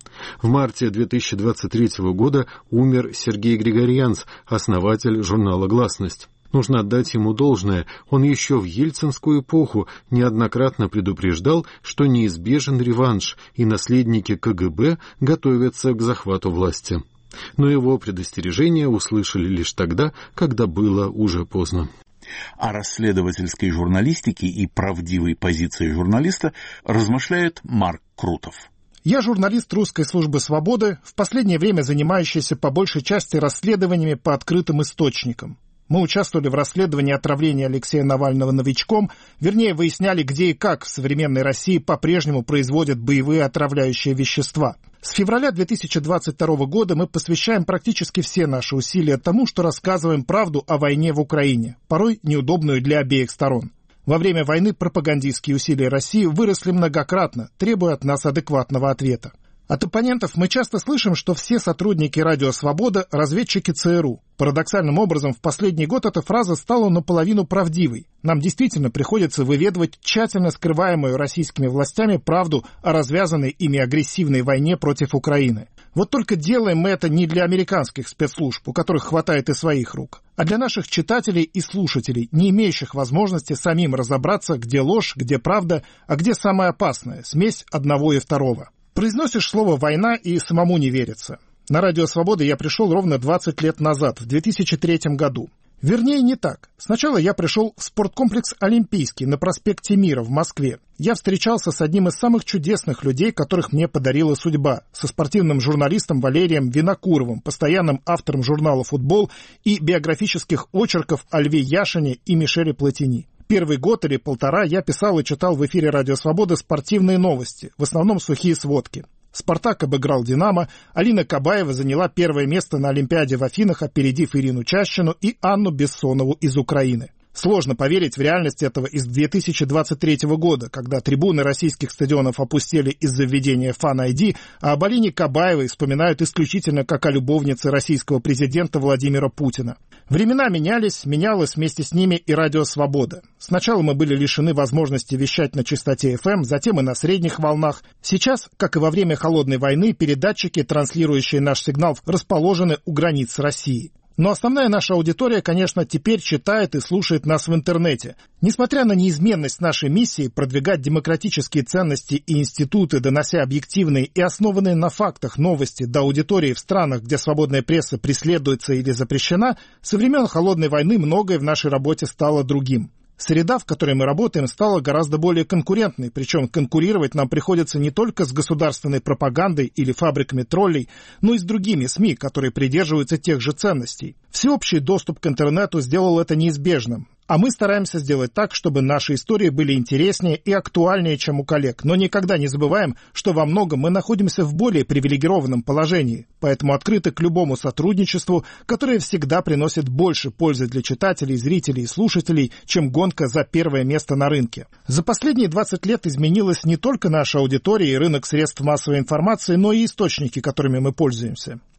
В марте 2023 года умер Сергей Григорьянц, основатель журнала «Гласность». Нужно отдать ему должное, он еще в ельцинскую эпоху неоднократно предупреждал, что неизбежен реванш, и наследники КГБ готовятся к захвату власти. Но его предостережения услышали лишь тогда, когда было уже поздно. О расследовательской журналистике и правдивой позиции журналиста размышляет Марк Крутов. Я журналист русской службы «Свободы», в последнее время занимающийся по большей части расследованиями по открытым источникам. Мы участвовали в расследовании отравления Алексея Навального новичком, вернее, выясняли, где и как в современной России по-прежнему производят боевые отравляющие вещества. С февраля 2022 года мы посвящаем практически все наши усилия тому, что рассказываем правду о войне в Украине, порой неудобную для обеих сторон. Во время войны пропагандистские усилия России выросли многократно, требуя от нас адекватного ответа. От оппонентов мы часто слышим, что все сотрудники «Радио Свобода» — разведчики ЦРУ. Парадоксальным образом, в последний год эта фраза стала наполовину правдивой. Нам действительно приходится выведывать тщательно скрываемую российскими властями правду о развязанной ими агрессивной войне против Украины. Вот только делаем мы это не для американских спецслужб, у которых хватает и своих рук, а для наших читателей и слушателей, не имеющих возможности самим разобраться, где ложь, где правда, а где самое опасное — смесь одного и второго. Произносишь слово «война» и самому не верится. На «Радио Свобода» я пришел ровно 20 лет назад, в 2003 году. Вернее, не так. Сначала я пришел в спорткомплекс «Олимпийский» на проспекте Мира в Москве. Я встречался с одним из самых чудесных людей, которых мне подарила судьба, со спортивным журналистом Валерием Винокуровым, постоянным автором журнала «Футбол» и биографических очерков о Льве Яшине и Мишеле Платини. Первый год или полтора я писал и читал в эфире «Радио Свобода» спортивные новости, в основном сухие сводки. «Спартак» обыграл «Динамо», Алина Кабаева заняла первое место на Олимпиаде в Афинах, опередив Ирину Чащину и Анну Бессонову из Украины. Сложно поверить в реальность этого из 2023 года, когда трибуны российских стадионов опустели из-за введения Fan-ID, а об Алине Кабаевой вспоминают исключительно как о любовнице российского президента Владимира Путина. Времена менялись, менялось вместе с ними и «Радио Свобода». Сначала мы были лишены возможности вещать на частоте FM, затем и на средних волнах. Сейчас, как и во время Холодной войны, передатчики, транслирующие наш сигнал, расположены у границ России. Но основная наша аудитория, конечно, теперь читает и слушает нас в интернете. Несмотря на неизменность нашей миссии продвигать демократические ценности и институты, донося объективные и основанные на фактах новости до аудитории в странах, где свободная пресса преследуется или запрещена, со времен Холодной войны многое в нашей работе стало другим. Среда, в которой мы работаем, стала гораздо более конкурентной, причем конкурировать нам приходится не только с государственной пропагандой или фабриками троллей, но и с другими СМИ, которые придерживаются тех же ценностей. Всеобщий доступ к интернету сделал это неизбежным. А мы стараемся сделать так, чтобы наши истории были интереснее и актуальнее, чем у коллег. Но никогда не забываем, что во многом мы находимся в более привилегированном положении. Поэтому открыты к любому сотрудничеству, которое всегда приносит больше пользы для читателей, зрителей и слушателей, чем гонка за первое место на рынке. За последние 20 лет изменилась не только наша аудитория и рынок средств массовой информации, но и источники, которыми мы пользуемся.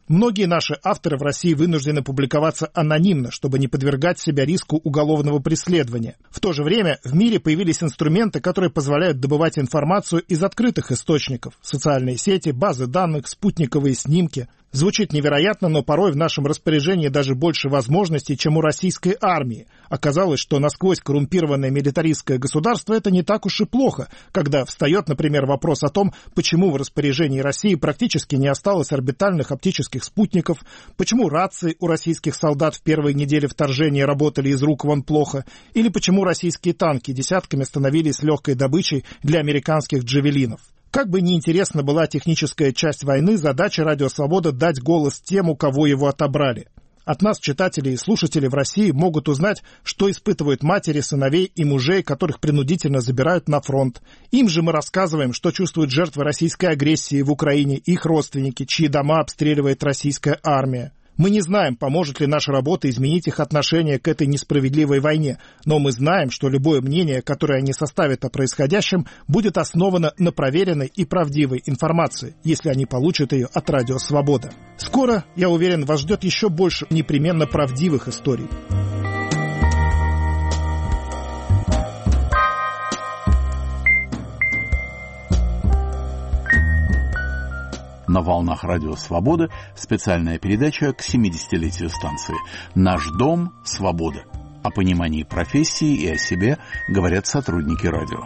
Многие наши авторы в России вынуждены публиковаться анонимно, чтобы не подвергать себя риску уголовного преследования. В то же время в мире появились инструменты, которые позволяют добывать информацию из открытых источников. Социальные сети, базы данных, спутниковые снимки. Звучит невероятно, но порой в нашем распоряжении даже больше возможностей, чем у российской армии. Оказалось, что насквозь коррумпированное милитаристское государство – это не так уж и плохо, когда встает, например, вопрос о том, почему в распоряжении России практически не осталось орбитальных оптических спутников, почему рации у российских солдат в первые недели вторжения работали из рук вон плохо, или почему российские танки десятками становились легкой добычей для американских джавелинов. Как бы ни интересна была техническая часть войны, задача «Радио Свобода» — дать голос тем, у кого его отобрали. От нас читатели и слушатели в России могут узнать, что испытывают матери, сыновей и мужей, которых принудительно забирают на фронт. Им же мы рассказываем, что чувствуют жертвы российской агрессии в Украине, их родственники, чьи дома обстреливает российская армия. Мы не знаем, поможет ли наша работа изменить их отношение к этой несправедливой войне, но мы знаем, что любое мнение, которое они составят о происходящем, будет основано на проверенной и правдивой информации, если они получат ее от Радио Свобода. Скоро, я уверен, вас ждет еще больше непременно правдивых историй. На волнах Радио Свобода специальная передача к 70-летию станции «Наш дом – свобода». О понимании профессии и о себе говорят сотрудники радио.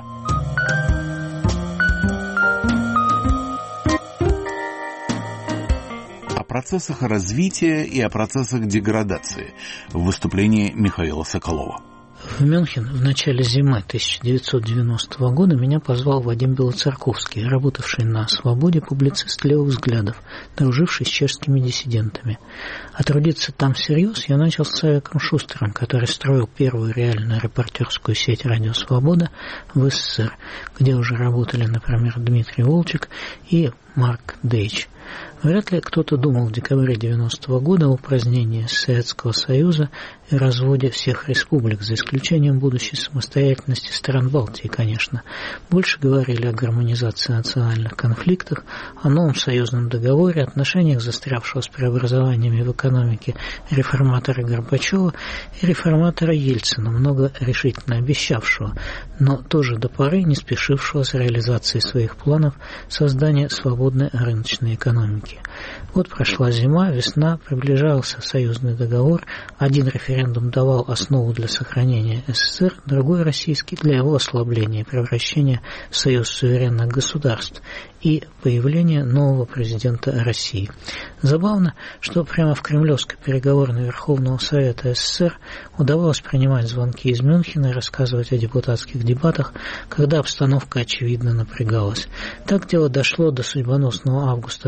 О процессах развития и о процессах деградации в выступлении Михаила Соколова. В Мюнхен в начале зимы 1990 года меня позвал Вадим Белоцерковский, работавший на «Свободе», публицист левых взглядов, друживший с чешскими диссидентами. А трудиться там всерьез я начал с Савиком Шустером, который строил первую реальную репортерскую сеть «Радио Свобода» в СССР, где уже работали, например, Дмитрий Волчек и Марк Дейч. Вряд ли кто-то думал в декабре 90-го года о упразднении Советского Союза и разводе всех республик, за исключением будущей самостоятельности стран Балтии, конечно. Больше говорили о гармонизации национальных конфликтах, о новом союзном договоре, отношениях застрявшего с преобразованиями в экономике реформатора Горбачева и реформатора Ельцина, много решительно обещавшего, но тоже до поры не спешившего с реализацией своих планов создания свободной рыночной экономики. Вот прошла зима, весна, приближался союзный договор, один референдум давал основу для сохранения СССР, другой российский для его ослабления и превращения в союз суверенных государств и появление нового президента России. Забавно, что прямо в кремлевской переговорной Верховного Совета СССР удавалось принимать звонки из Мюнхена и рассказывать о депутатских дебатах, когда обстановка очевидно напрягалась. Так дело дошло до судьбоносного августа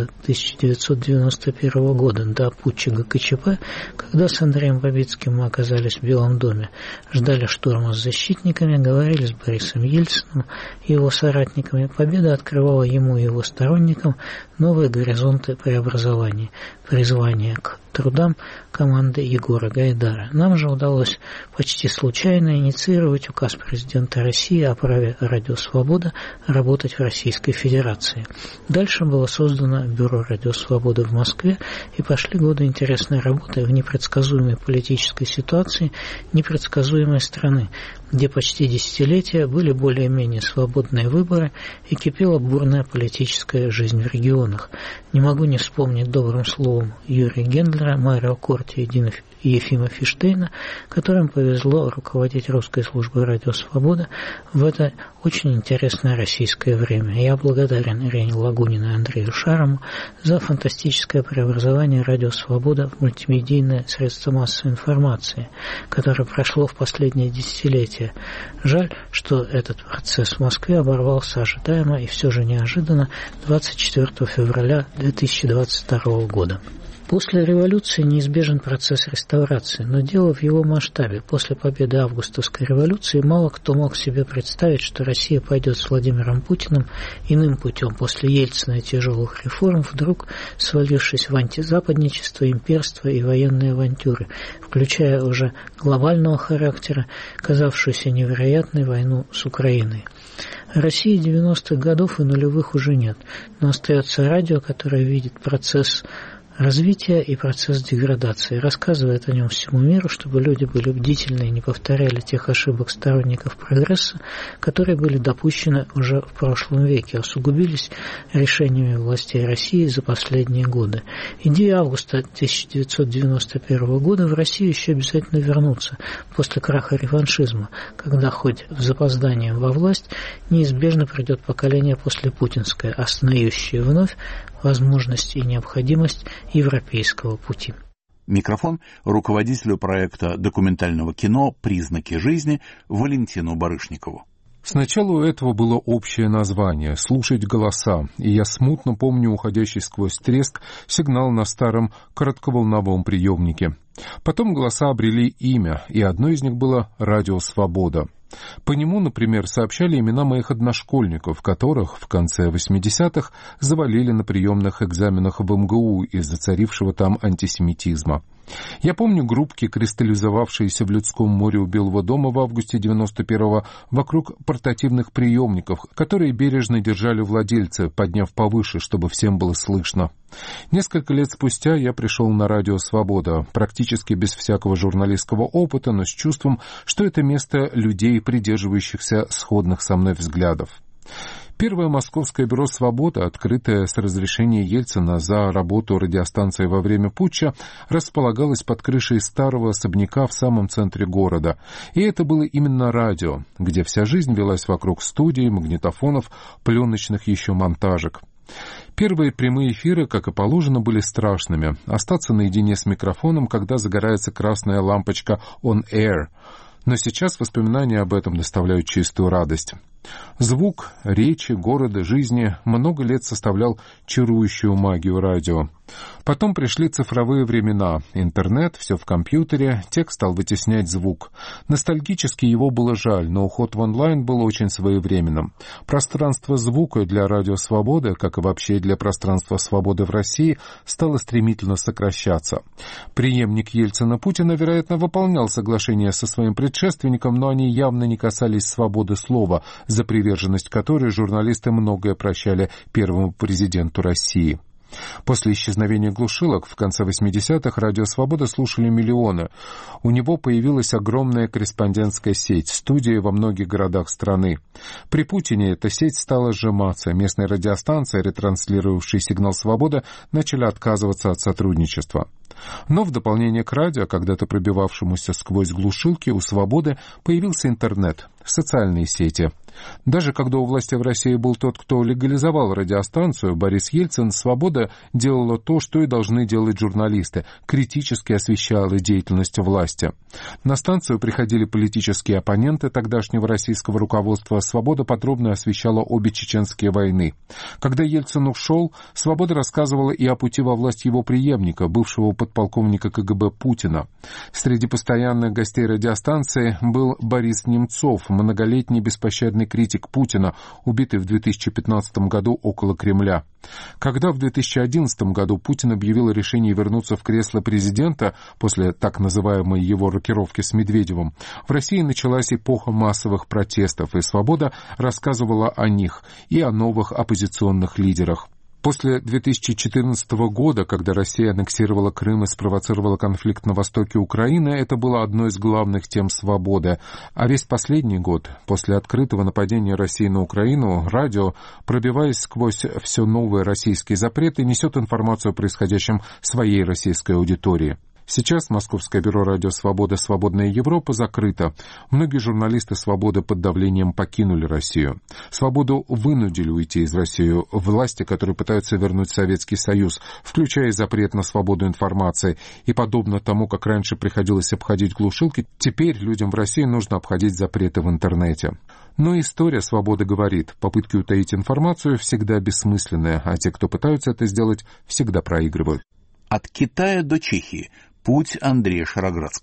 1991 года, до путча ГКЧП, когда с Андреем Бабицким мы оказались в Белом доме, ждали штурма с защитниками, говорили с Борисом Ельциным и его соратниками. Победа открывала ему и его сторонникам новые горизонты преобразований, призвание к трудам команды Егора Гайдара. Нам же удалось почти случайно инициировать указ президента России о праве «Радио Свобода» работать в Российской Федерации. Дальше было создано бюро «Радио Свобода» в Москве, и пошли годы интересной работы в непредсказуемой политической ситуации непредсказуемой страны, где почти десятилетия были более-менее свободные выборы и кипела бурная политическая жизнь в регионах. Не могу не вспомнить добрым словом Юрия Гендлера, Марио Корти и Ефима Фиштейна, которым повезло руководить русской службой «Радио Свобода» в это очень интересное российское время. Я благодарен Ирине Лагуниной и Андрею Шарому за фантастическое преобразование «Радио Свобода» в мультимедийное средство массовой информации, которое прошло в последние десятилетия. Жаль, что этот процесс в Москве оборвался ожидаемо и все же неожиданно 24 февраля 2022 года. После революции неизбежен процесс реставрации, но дело в его масштабе. После победы августовской революции мало кто мог себе представить, что Россия пойдет с Владимиром Путиным иным путем после Ельцина и тяжелых реформ, вдруг свалившись в антизападничество, имперство и военные авантюры, включая уже глобального характера, казавшуюся невероятной войну с Украиной. России 90-х годов и нулевых уже нет, но остается радио, которое видит процесс развития и процесс деградации. Рассказывает о нем всему миру, чтобы люди были бдительны и не повторяли тех ошибок сторонников прогресса, которые были допущены уже в прошлом веке, усугубились решениями властей России за последние годы. Идеи августа 1991 года в Россию еще обязательно вернутся после краха реваншизма, когда хоть с запозданием во власть неизбежно придет поколение послепутинское, осознающее вновь возможность и необходимость европейского пути. Микрофон руководителю проекта документального кино «Признаки жизни» Валентину Барышникову. Сначала у этого было общее название «Слушать голоса», и я смутно помню уходящий сквозь треск сигнал на старом коротковолновом приемнике. Потом голоса обрели имя, и одно из них было «Радио Свобода». По нему, например, сообщали имена моих одношкольников, которых в конце 80-х завалили на приемных экзаменах в МГУ из-за царившего там антисемитизма. Я помню группки, кристаллизовавшиеся в людском море у Белого дома в августе 91-го вокруг портативных приемников, которые бережно держали владельцы, подняв повыше, чтобы всем было слышно. Несколько лет спустя я пришел на радио «Свобода», практически без всякого журналистского опыта, но с чувством, что это место людей, придерживающихся сходных со мной взглядов. Первое московское бюро «Свобода», открытое с разрешения Ельцина за работу радиостанции во время путча, располагалось под крышей старого особняка в самом центре города. И это было именно радио, где вся жизнь велась вокруг студий, магнитофонов, пленочных еще монтажек. Первые прямые эфиры, как и положено, были страшными. Остаться наедине с микрофоном, когда загорается красная лампочка «On Air». Но сейчас воспоминания об этом доставляют чистую радость. Звук, речи, города, жизни много лет составлял чарующую магию радио. Потом пришли цифровые времена, интернет, все в компьютере, текст стал вытеснять звук. Ностальгически его было жаль, но уход в онлайн был очень своевременным. Пространство звука для радио «Свобода», как и вообще для пространства свободы в России, стало стремительно сокращаться. Преемник Ельцина-Путина, вероятно, выполнял соглашение со своим предшественником, но они явно не касались свободы слова, за приверженность которой журналисты многое прощали первому президенту России. После исчезновения глушилок в конце 80-х радио «Свобода» слушали миллионы. У него появилась огромная корреспондентская сеть, студии во многих городах страны. При Путине эта сеть стала сжиматься. Местные радиостанции, ретранслировавшие сигнал «Свобода», начали отказываться от сотрудничества. Но в дополнение к радио, когда-то пробивавшемуся сквозь глушилки, у «Свободы» появился интернет, социальные сети. Даже когда у власти в России был тот, кто легализовал радиостанцию, Борис Ельцин, «Свобода» делала то, что и должны делать журналисты, критически освещала деятельность власти. На станцию приходили политические оппоненты тогдашнего российского руководства. «Свобода» подробно освещала обе чеченские войны. Когда Ельцин ушел, «Свобода» рассказывала и о пути во власть его преемника, бывшего подполковника КГБ Путина. Среди постоянных гостей радиостанции был Борис Немцов, многолетний беспощадный критик Путина, убитый в 2015 году около Кремля. Когда в 2011 году Путин объявил о решении вернуться в кресло президента после так называемой его рокировки с Медведевым, в России началась эпоха массовых протестов, и «Свобода» рассказывала о них и о новых оппозиционных лидерах. После 2014 года, когда Россия аннексировала Крым и спровоцировала конфликт на востоке Украины, это было одной из главных тем «Свободы». А весь последний год, после открытого нападения России на Украину, радио, пробиваясь сквозь все новые российские запреты, несет информацию о происходящем своей российской аудитории. Сейчас Московское бюро радио «Свобода. Свободная Европа» закрыто. Многие журналисты «Свободы» под давлением покинули Россию. «Свободу» вынудили уйти из России власти, которые пытаются вернуть Советский Союз, включая запрет на свободу информации. И подобно тому, как раньше приходилось обходить глушилки, теперь людям в России нужно обходить запреты в интернете. Но история «Свободы» говорит, попытки утаить информацию всегда бессмысленные, а те, кто пытаются это сделать, всегда проигрывают. От Китая до Чехии. Путь Андрея Шароградского.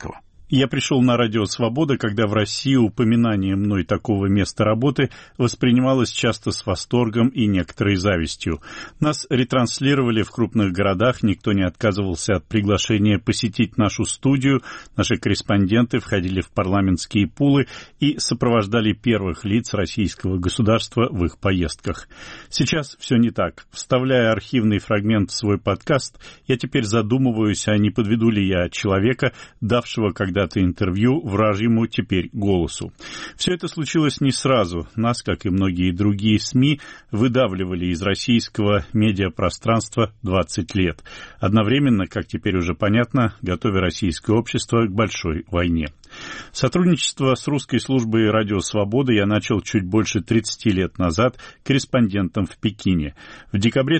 Я пришел на радио «Свобода», когда в России упоминание мной такого места работы воспринималось часто с восторгом и некоторой завистью. Нас ретранслировали в крупных городах, никто не отказывался от приглашения посетить нашу студию, наши корреспонденты входили в парламентские пулы и сопровождали первых лиц российского государства в их поездках. Сейчас все не так. Вставляя архивный фрагмент в свой подкаст, я теперь задумываюсь, а не подведу ли я человека, давшего когда-то интервью вражьему теперь голосу. Все это случилось не сразу. Нас, как и многие другие СМИ, выдавливали из российского медиапространства 20 лет. Одновременно, как теперь уже понятно, готовя российское общество к большой войне. Сотрудничество с русской службой «Радио Свобода» я начал чуть больше 30 лет назад корреспондентом в Пекине. В декабре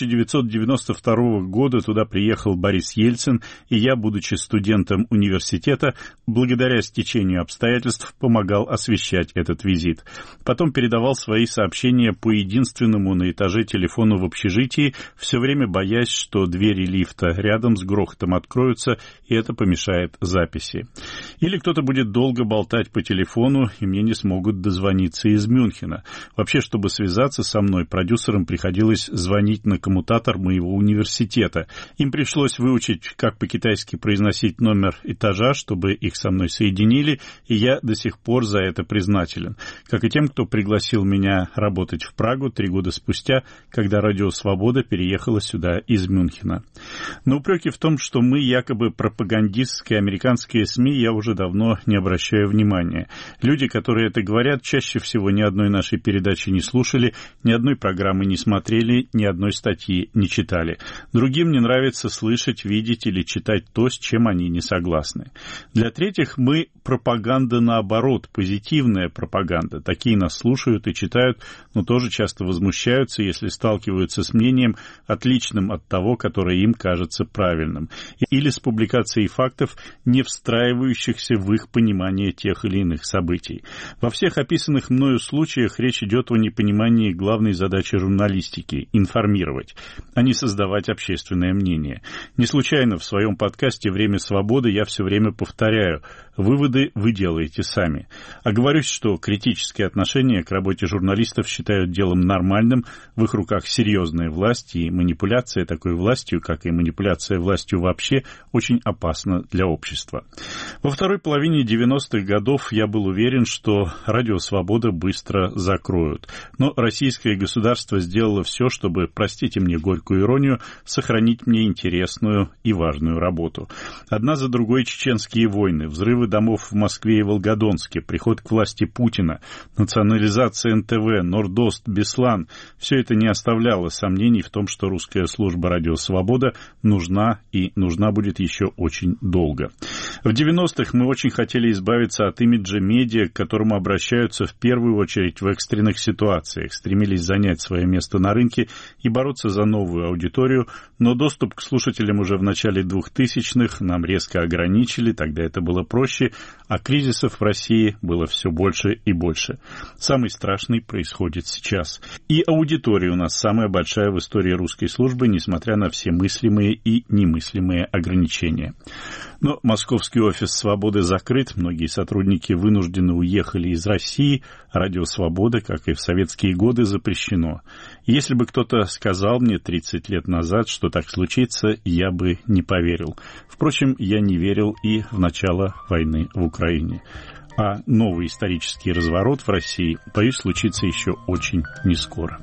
1992 года туда приехал Борис Ельцин, и я, будучи студентом университета, благодаря стечению обстоятельств помогал освещать этот визит. Потом передавал свои сообщения по единственному на этаже телефону в общежитии, все время боясь, что двери лифта рядом с грохотом откроются, и это помешает записи. Или кто-то будет долго болтать по телефону, и мне не смогут дозвониться из Мюнхена. Вообще, чтобы связаться со мной, продюсерам приходилось звонить на коммутатор моего университета. Им пришлось выучить, как по-китайски произносить номер этажа, чтобы их со мной соединили, и я до сих пор за это признателен. Как и тем, кто пригласил меня работать в Прагу 3 года спустя, когда «Радио Свобода» переехала сюда из Мюнхена. На упреки в том, что мы якобы пропагандистские американские СМИ, я уже давно не обращаю внимания. Люди, которые это говорят, чаще всего ни одной нашей передачи не слушали, ни одной программы не смотрели, ни одной статьи не читали. Другим не нравится слышать, видеть или читать то, с чем они не согласны. Для третьих мы пропаганда наоборот, позитивная пропаганда. Такие нас слушают и читают, но тоже часто возмущаются, если сталкиваются с мнением, отличным от того, которое им кажется правильным. Или с публикацией фактов, не встраивающихся в их понимание тех или иных событий. Во всех описанных мною случаях речь идет о непонимании главной задачи журналистики – информировать, а не создавать общественное мнение. Не случайно в своем подкасте «Время свободы» я все время повторяю – выводы вы делаете сами. Оговорюсь, что критические отношения к работе журналистов считают делом нормальным, в их руках серьезная власть, и манипуляция такой властью, как и манипуляция властью вообще, очень опасна для общества. Во второй половине 90-х годов я был уверен, что «Радио Свобода» быстро закроют. Но российское государство сделало все, чтобы, простите мне горькую иронию, сохранить мне интересную и важную работу. Одна за другой чеченские войны, взрывы домов в Москве и Волгодонске, приход к власти Путина, национализация НТВ, Нордост, Беслан — все это не оставляло сомнений в том, что русская служба «Радио Свобода» нужна и нужна будет еще очень долго. В 90-х мы очень хотели избавиться от имиджа медиа, к которому обращаются в первую очередь в экстренных ситуациях, стремились занять свое место на рынке и бороться за новую аудиторию, но доступ к слушателям уже в начале 2000-х нам резко ограничили, тогда это было проще, а кризисов в России было все больше и больше. Самый страшный происходит сейчас. И аудитория у нас самая большая в истории русской службы, несмотря на все мыслимые и немыслимые ограничения. Но московский офис «Свободы» закрыт, многие сотрудники вынуждены уехали из России, «Радио Свобода», как и в советские годы, запрещено. Если бы кто-то сказал мне 30 лет назад, что так случится, я бы не поверил. Впрочем, я не верил и в начало войны в Украине. А новый исторический разворот в России, боюсь, случится еще очень нескоро.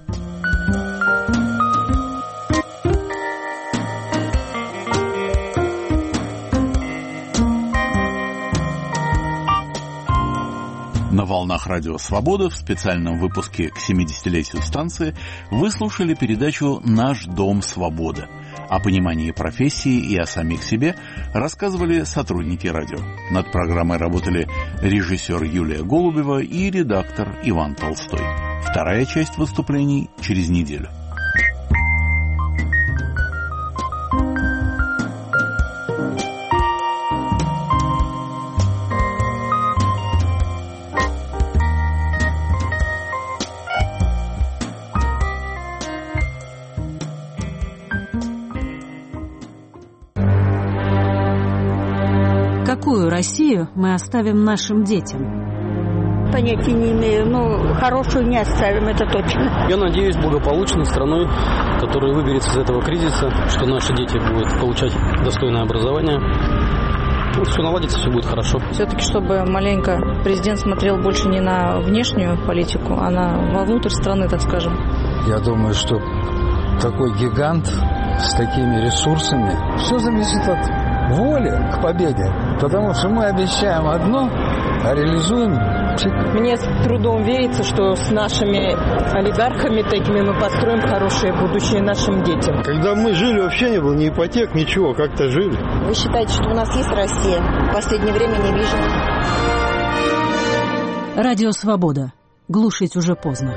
На волнах «Радио Свобода» в специальном выпуске к 70-летию станции вы слушали передачу «Наш дом свобода». О понимании профессии и о самих себе рассказывали сотрудники радио. Над программой работали режиссер Юлия Голубева и редактор Иван Толстой. Вторая часть выступлений через неделю. Какую Россию мы оставим нашим детям? Понятия не имею, но хорошую не оставим, это точно. Я надеюсь благополучной страной, которая выберется из этого кризиса, что наши дети будут получать достойное образование. Все наладится, все будет хорошо. Все-таки, чтобы маленько президент смотрел больше не на внешнюю политику, а вовнутрь страны, так скажем. Я думаю, что такой гигант с такими ресурсами, все зависит от воли к победе. Потому что мы обещаем одно, а реализуем. Мне с трудом верится, что с нашими олигархами такими мы построим хорошее будущее нашим детям. Когда мы жили, вообще не было ни ипотек, ничего, как-то жили. Вы считаете, что у нас есть Россия? В последнее время не вижу. Радио «Свобода». Глушить уже поздно.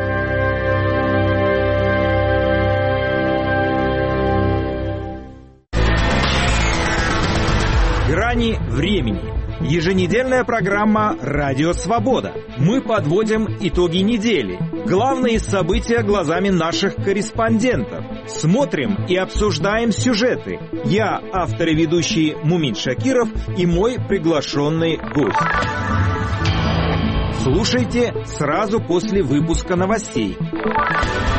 Грани времени. Еженедельная программа «Радио Свобода». Мы подводим итоги недели. Главные события глазами наших корреспондентов. Смотрим и обсуждаем сюжеты. Я, автор и ведущий Мумин Шакиров, и мой приглашенный гость. Слушайте сразу после выпуска новостей.